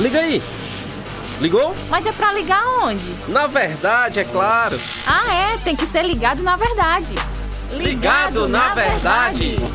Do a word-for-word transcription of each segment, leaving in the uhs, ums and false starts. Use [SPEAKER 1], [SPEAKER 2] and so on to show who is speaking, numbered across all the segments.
[SPEAKER 1] Liga aí. Ligou?
[SPEAKER 2] Mas é pra ligar onde?
[SPEAKER 1] Na verdade, é claro.
[SPEAKER 2] Ah, é? Tem que ser ligado na verdade.
[SPEAKER 1] Ligado, ligado na, na verdade. verdade.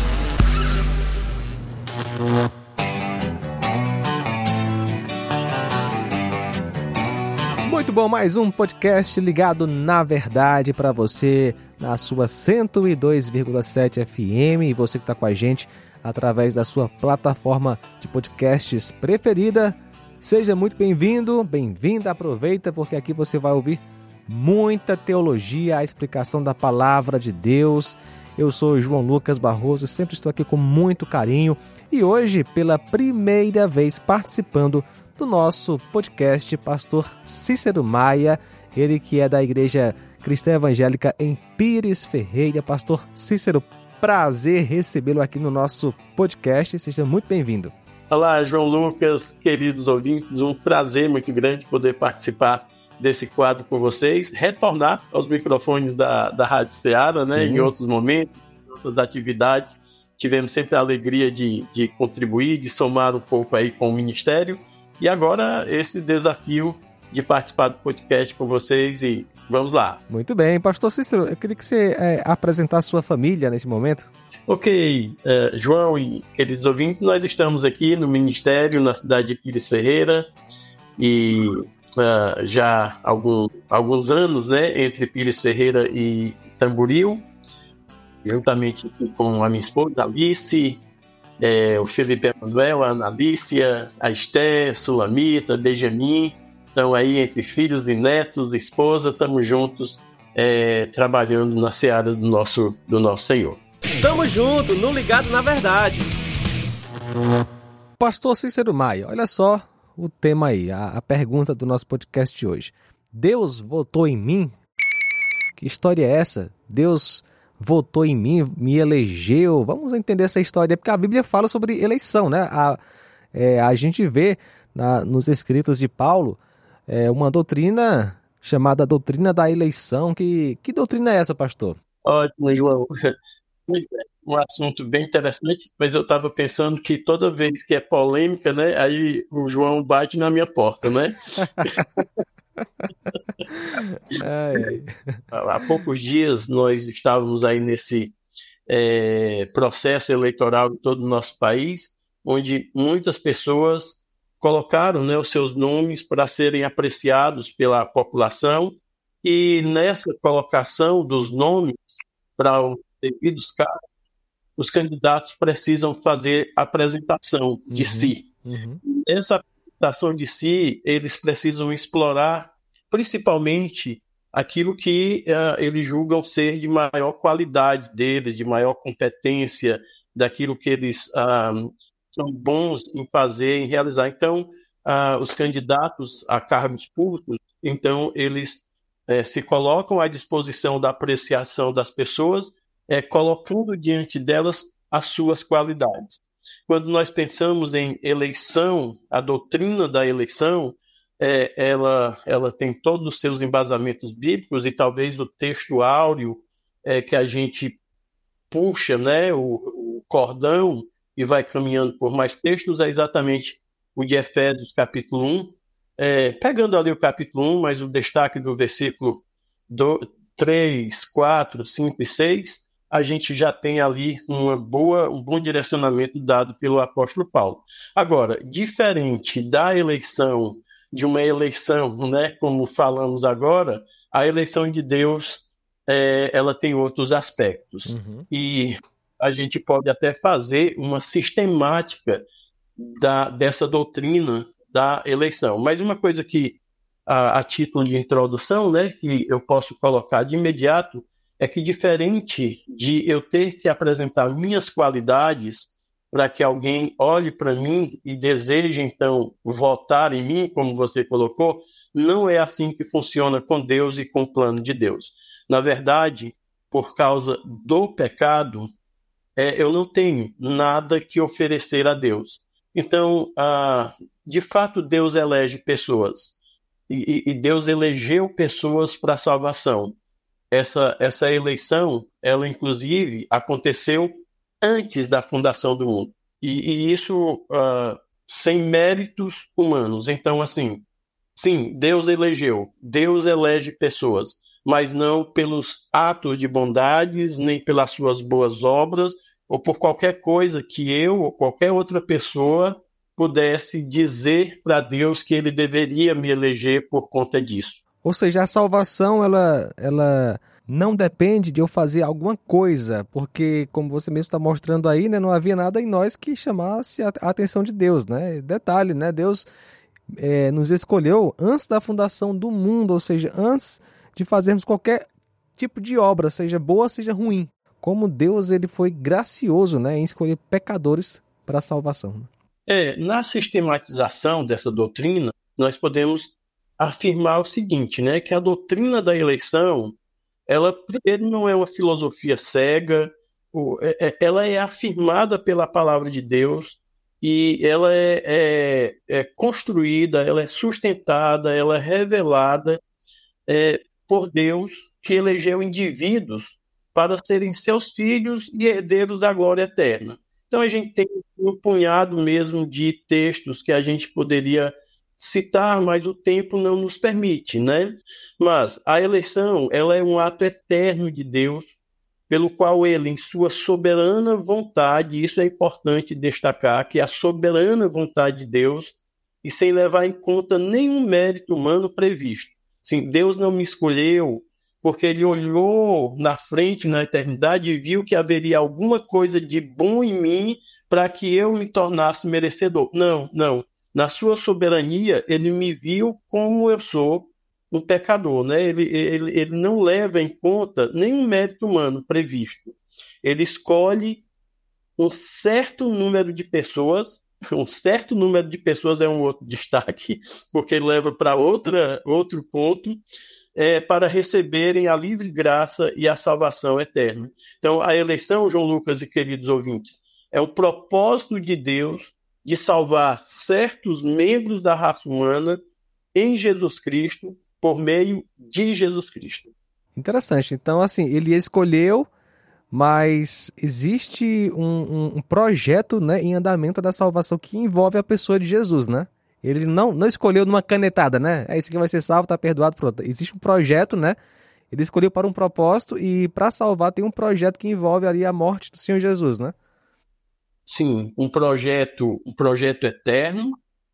[SPEAKER 3] Muito bom, mais um podcast ligado na verdade para você na sua cento e dois vírgula sete F M e você que está com a gente através da sua plataforma de podcasts preferida. Seja muito bem-vindo, bem-vinda, aproveita porque aqui você vai ouvir muita teologia, a explicação da palavra de Deus. Eu sou João Lucas Barroso, sempre estou aqui com muito carinho e hoje, pela primeira vez participando do nosso podcast, pastor Cícero Maia, ele que é da Igreja Cristã Evangélica em Pires Ferreira. Pastor Cícero, prazer recebê-lo aqui no nosso podcast, seja muito bem-vindo.
[SPEAKER 4] Olá, João Lucas, queridos ouvintes, um prazer muito grande poder participar desse quadro com vocês, retornar aos microfones da, da Rádio Ceará, né, em outros momentos, em outras atividades. Tivemos sempre a alegria de, de contribuir, de somar um pouco aí com o Ministério. E agora esse desafio de participar do podcast com vocês e vamos lá.
[SPEAKER 3] Muito bem, pastor Cícero, eu queria que você é, apresentasse a sua família nesse momento.
[SPEAKER 4] Ok, uh, João e queridos ouvintes, nós estamos aqui no Ministério, na cidade de Pires Ferreira, e uh, já há algum, alguns anos, né, entre Pires Ferreira e Tamboril, juntamente aqui com a minha esposa, Alice, É, o Felipe Emanuel, a Analícia, a Esté, Sulamita, Benjamin. Então aí entre filhos e netos, esposa, estamos juntos é, trabalhando na seara do nosso, do nosso Senhor.
[SPEAKER 1] Tamo junto, no Ligado na Verdade.
[SPEAKER 3] Pastor Cícero Maia, olha só o tema aí, a, a pergunta do nosso podcast de hoje. Deus votou em mim? Que história é essa? Deus votou em mim, me elegeu. Vamos entender essa história, porque a Bíblia fala sobre eleição, né? A, é, a gente vê na, nos escritos de Paulo é, uma doutrina chamada doutrina da eleição. Que, que doutrina é essa, pastor?
[SPEAKER 4] Ótimo, João. Um assunto bem interessante, mas eu estava pensando que toda vez que é polêmica, né, aí o João bate na minha porta, né?
[SPEAKER 3] Ai.
[SPEAKER 4] Há poucos dias nós estávamos aí nesse é, processo eleitoral em todo o nosso país, onde muitas pessoas colocaram, né, os seus nomes para serem apreciados pela população, e nessa colocação dos nomes para os devidos cargos, os candidatos precisam fazer apresentação de uhum, si.
[SPEAKER 3] Uhum.
[SPEAKER 4] Essa apresentação de si, eles precisam explorar principalmente aquilo que uh, eles julgam ser de maior qualidade deles, de maior competência, daquilo que eles uh, são bons em fazer, em realizar. Então, uh, os candidatos a cargos públicos, então, eles uh, se colocam à disposição da apreciação das pessoas, uh, colocando diante delas as suas qualidades. Quando nós pensamos em eleição, a doutrina da eleição, É, ela, ela tem todos os seus embasamentos bíblicos e talvez o texto áureo é, que a gente puxa, né, o, o cordão e vai caminhando por mais textos é exatamente o de Efésios capítulo um, é, pegando ali o capítulo um, mas o destaque do versículo três, quatro, cinco e seis, a gente já tem ali uma boa, um bom direcionamento dado pelo apóstolo Paulo. Agora, diferente da eleição de uma eleição, né, como falamos agora, a eleição de Deus, é, ela tem outros aspectos. Uhum. E a gente pode até fazer uma sistemática da, dessa doutrina da eleição. Mas uma coisa que, a, a título de introdução, né, que eu posso colocar de imediato, é que diferente de eu ter que apresentar minhas qualidades para que alguém olhe para mim e deseje, então, votar em mim, como você colocou, não é assim que funciona com Deus e com o plano de Deus. Na verdade, por causa do pecado, é, eu não tenho nada que oferecer a Deus. Então, ah, de fato, Deus elege pessoas. E, e Deus elegeu pessoas para a salvação. Essa, essa eleição, ela, inclusive, aconteceu antes da fundação do mundo. E, e isso uh, sem méritos humanos. Então, assim, sim, Deus elegeu, Deus elege pessoas, mas não pelos atos de bondades, nem pelas suas boas obras, ou por qualquer coisa que eu ou qualquer outra pessoa pudesse dizer para Deus que ele deveria me eleger por conta disso.
[SPEAKER 3] Ou seja, a salvação, ela, ela não depende de eu fazer alguma coisa, porque, como você mesmo está mostrando aí, né, não havia nada em nós que chamasse a atenção de Deus, né? Detalhe, né? Deus é, nos escolheu antes da fundação do mundo, ou seja, antes de fazermos qualquer tipo de obra, seja boa, seja ruim. Como Deus ele foi gracioso, né, em escolher pecadores para a salvação.
[SPEAKER 4] É, na sistematização dessa doutrina, nós podemos afirmar o seguinte, né, que a doutrina da eleição, ela primeiro não é uma filosofia cega, ela é afirmada pela palavra de Deus e ela é, é, é construída, ela é sustentada, ela é revelada é, por Deus, que elegeu indivíduos para serem seus filhos e herdeiros da glória eterna. Então a gente tem um punhado mesmo de textos que a gente poderia citar, mas o tempo não nos permite, né? Mas a eleição, ela é um ato eterno de Deus, pelo qual ele, em sua soberana vontade, isso é importante destacar, que a soberana vontade de Deus, e sem levar em conta nenhum mérito humano previsto. Sim, Deus não me escolheu porque ele olhou na frente, na eternidade, e viu que haveria alguma coisa de bom em mim para que eu me tornasse merecedor. Não, não. Na sua soberania, ele me viu como eu sou, um pecador, né? Ele, ele, ele não leva em conta nenhum mérito humano previsto. Ele escolhe um certo número de pessoas, um certo número de pessoas é um outro destaque, porque ele leva para outra, outro ponto, é, para receberem a livre graça e a salvação eterna. Então, a eleição, João Lucas e queridos ouvintes, é o propósito de Deus de salvar certos membros da raça humana em Jesus Cristo, por meio de Jesus Cristo.
[SPEAKER 3] Interessante. Então, assim, ele escolheu, mas existe um, um, um projeto, né, em andamento da salvação que envolve a pessoa de Jesus, né? Ele não, não escolheu numa canetada, né? É isso que vai ser salvo, está perdoado, pronto. Existe um projeto, né? Ele escolheu para um propósito e para salvar tem um projeto que envolve ali a morte do Senhor Jesus, né?
[SPEAKER 4] Sim, um projeto, um projeto eterno.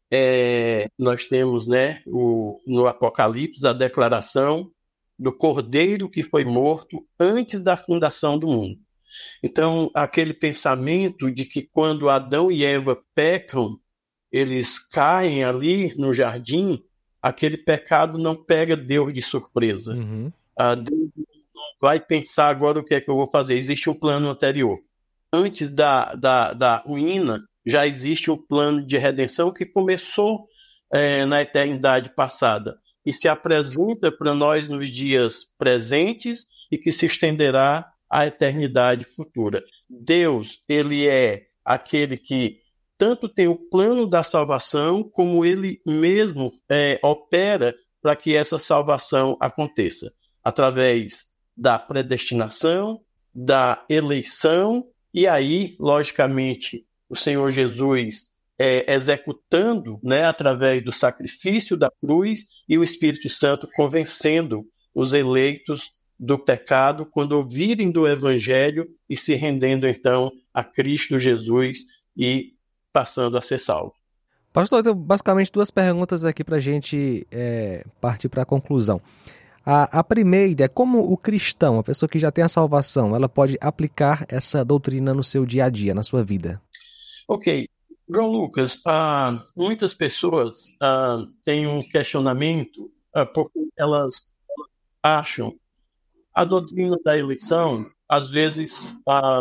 [SPEAKER 4] É, nós temos, né, o, no Apocalipse a declaração do Cordeiro que foi morto antes da fundação do mundo. Então, aquele pensamento de que quando Adão e Eva pecam, eles caem ali no jardim, aquele pecado não pega Deus de surpresa.
[SPEAKER 3] Uhum.
[SPEAKER 4] Ah, Deus não vai pensar agora o que é que eu vou fazer. Existe um plano anterior. Antes da, da, da ruína, já existe um plano de redenção que começou é, na eternidade passada e se apresenta para nós nos dias presentes e que se estenderá à eternidade futura. Deus, ele é aquele que tanto tem o plano da salvação, como ele mesmo é, opera para que essa salvação aconteça, através da predestinação, da eleição, e aí, logicamente, o Senhor Jesus é, executando, né, através do sacrifício da cruz e o Espírito Santo convencendo os eleitos do pecado quando ouvirem do Evangelho e se rendendo então a Cristo Jesus e passando a ser salvo.
[SPEAKER 3] Pastor, eu tenho basicamente duas perguntas aqui para a gente é, partir para a conclusão. A, a primeira é como o cristão, a pessoa que já tem a salvação, ela pode aplicar essa doutrina no seu dia a dia, na sua vida?
[SPEAKER 4] Ok. João Lucas, ah, muitas pessoas ah, têm um questionamento ah, porque elas acham a doutrina da eleição, às vezes, ah,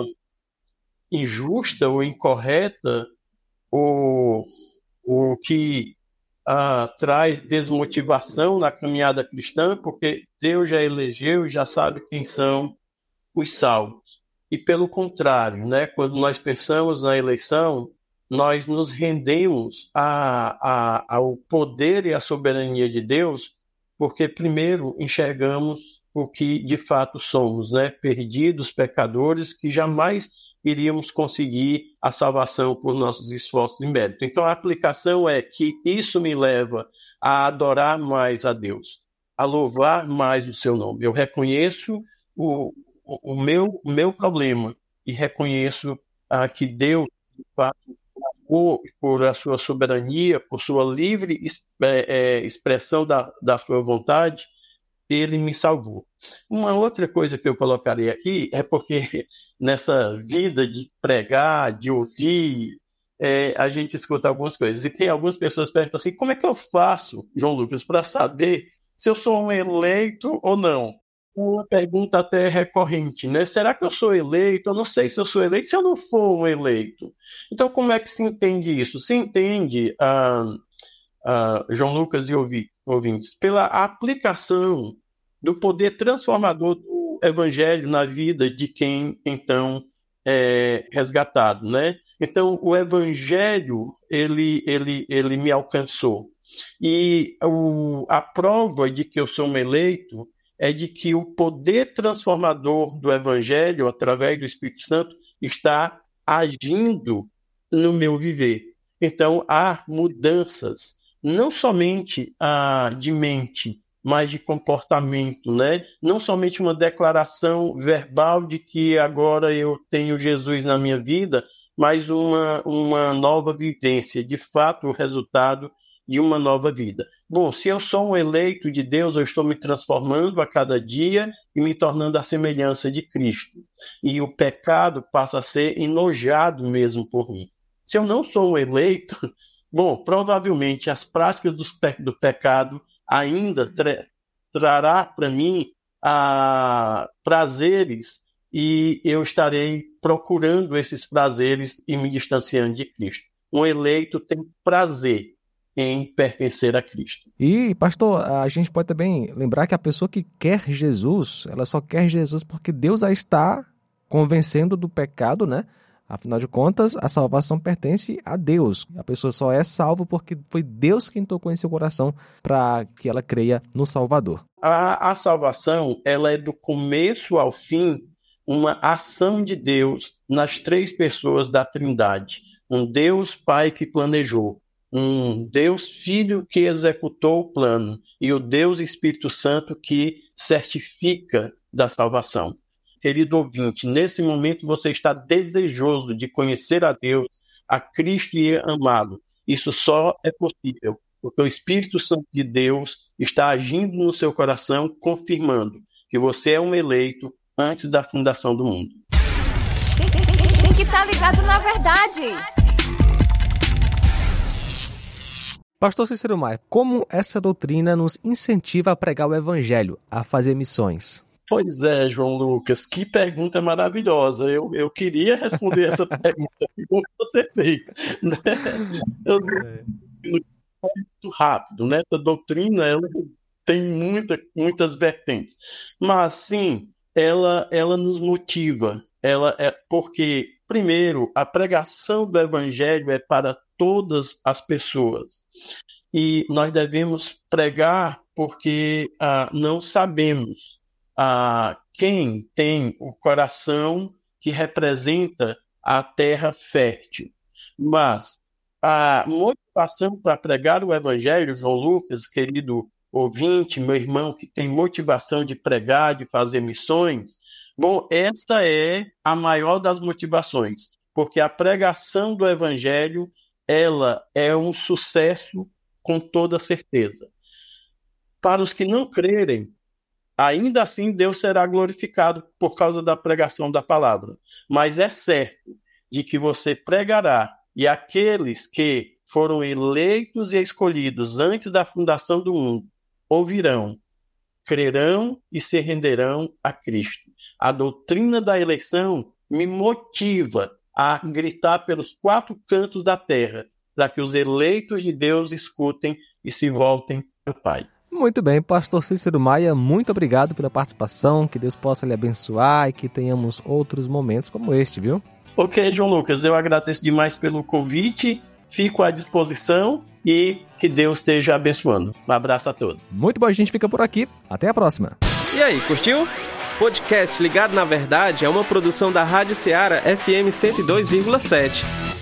[SPEAKER 4] injusta ou incorreta, ou, ou que ah, traz desmotivação na caminhada cristã, porque Deus já elegeu e já sabe quem são os salvos. E pelo contrário, né, quando nós pensamos na eleição, nós nos rendemos a, a, ao poder e à soberania de Deus, porque primeiro enxergamos o que de fato somos, né, perdidos, pecadores, que jamais iríamos conseguir a salvação por nossos esforços e mérito. Então a aplicação é que isso me leva a adorar mais a Deus, a louvar mais o seu nome. Eu reconheço o, o, o, meu, o meu problema e reconheço ah, que Deus, de fato, por, por a sua soberania, por sua livre é, é, expressão da, da sua vontade, ele me salvou. Uma outra coisa que eu colocarei aqui é porque nessa vida de pregar, de ouvir, é, a gente escuta algumas coisas. E tem algumas pessoas que perguntam assim, como é que eu faço, João Lucas, para saber se eu sou um eleito ou não? Uma pergunta até recorrente, né? Será que eu sou eleito? Eu não sei se eu sou eleito, se eu não for um eleito. Então, como é que se entende isso? Se entende, ah, ah, João Lucas e ouvintes, pela aplicação do poder transformador do Evangelho na vida de quem, então, é resgatado, né? Então, o Evangelho, ele, ele, ele me alcançou. E o, a prova de que eu sou um eleito é de que o poder transformador do Evangelho, através do Espírito Santo, está agindo no meu viver. Então, há mudanças, não somente ah, de mente, mas de comportamento, né? Não somente uma declaração verbal de que agora eu tenho Jesus na minha vida, mas uma, uma nova vivência, de fato, o resultado de uma nova vida. Bom, se eu sou um eleito de Deus, eu estou me transformando a cada dia e me tornando a semelhança de Cristo. E o pecado passa a ser enojado mesmo por mim. Se eu não sou um eleito, bom, provavelmente as práticas do, pe- do pecado ainda tra- trará para mim ah, prazeres e eu estarei procurando esses prazeres e me distanciando de Cristo. Um eleito tem prazer em pertencer a Cristo.
[SPEAKER 3] E, pastor, a gente pode também lembrar que a pessoa que quer Jesus, ela só quer Jesus porque Deus a está convencendo do pecado, né? Afinal de contas, a salvação pertence a Deus. A pessoa só é salva porque foi Deus quem tocou em seu coração para que ela creia no Salvador.
[SPEAKER 4] A, a salvação, ela é do começo ao fim uma ação de Deus nas três pessoas da Trindade. Um Deus Pai que planejou, um Deus Filho que executou o plano e o Deus Espírito Santo que certifica da salvação. Querido ouvinte, nesse momento você está desejoso de conhecer a Deus, a Cristo e amá-lo. Isso só é possível porque o Espírito Santo de Deus está agindo no seu coração, confirmando que você é um eleito antes da fundação do mundo.
[SPEAKER 2] Tem que estar ligado na verdade.
[SPEAKER 3] Pastor Cícero Maia, como essa doutrina nos incentiva a pregar o Evangelho, a fazer missões?
[SPEAKER 4] Pois é, João Lucas, que pergunta maravilhosa. Eu, eu queria responder essa pergunta que você fez. Né? Eu, é. Muito rápido, né? Essa doutrina ela tem muita, muitas vertentes. Mas, sim, ela, ela nos motiva. Ela é porque, primeiro, a pregação do Evangelho é para todas as pessoas. E nós devemos pregar porque ah, não sabemos ah, quem tem o coração que representa a terra fértil. Mas a motivação para pregar o Evangelho, João Lucas, querido ouvinte, meu irmão que tem motivação de pregar, de fazer missões, bom, essa é a maior das motivações, porque a pregação do Evangelho ela é um sucesso com toda certeza. Para os que não crerem, ainda assim Deus será glorificado por causa da pregação da palavra. Mas é certo de que você pregará e aqueles que foram eleitos e escolhidos antes da fundação do mundo ouvirão, crerão e se renderão a Cristo. A doutrina da eleição me motiva a gritar pelos quatro cantos da terra, para que os eleitos de Deus escutem e se voltem ao Pai.
[SPEAKER 3] Muito bem, pastor Cícero Maia, muito obrigado pela participação, que Deus possa lhe abençoar e que tenhamos outros momentos como este, viu?
[SPEAKER 4] Ok, João Lucas, eu agradeço demais pelo convite, fico à disposição e que Deus esteja abençoando. Um abraço a todos.
[SPEAKER 3] Muito bom, a gente fica por aqui, até a próxima.
[SPEAKER 1] E aí, curtiu? Podcast Ligado na Verdade é uma produção da Rádio Ceará F M cento e dois vírgula sete.